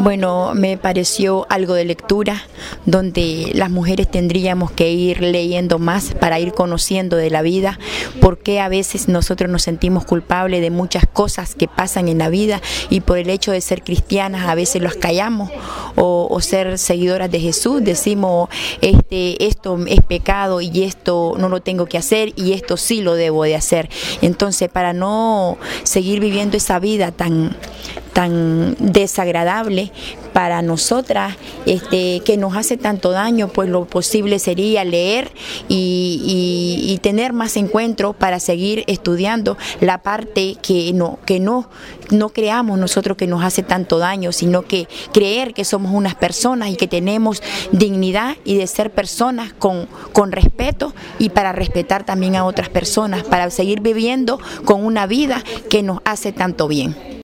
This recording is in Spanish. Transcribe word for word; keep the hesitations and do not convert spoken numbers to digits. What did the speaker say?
Bueno, me pareció algo de lectura, donde las mujeres tendríamos que ir leyendo más para ir conociendo de la vida, porque a veces nosotros nos sentimos culpables de muchas cosas que pasan en la vida y por el hecho de ser cristianas a veces las callamos, o, o ser seguidoras de Jesús decimos este, esto es pecado y esto no lo tengo que hacer y esto sí lo debo de hacer. Entonces, para no seguir viviendo esa vida tan tan desagradable para nosotras, este, que nos hace tanto daño, pues lo posible sería leer y, y, y tener más encuentros para seguir estudiando la parte que no, que no, no creamos nosotros que nos hace tanto daño, sino que creer que somos unas personas y que tenemos dignidad y de ser personas con, con respeto y para respetar también a otras personas, para seguir viviendo con una vida que nos hace tanto bien.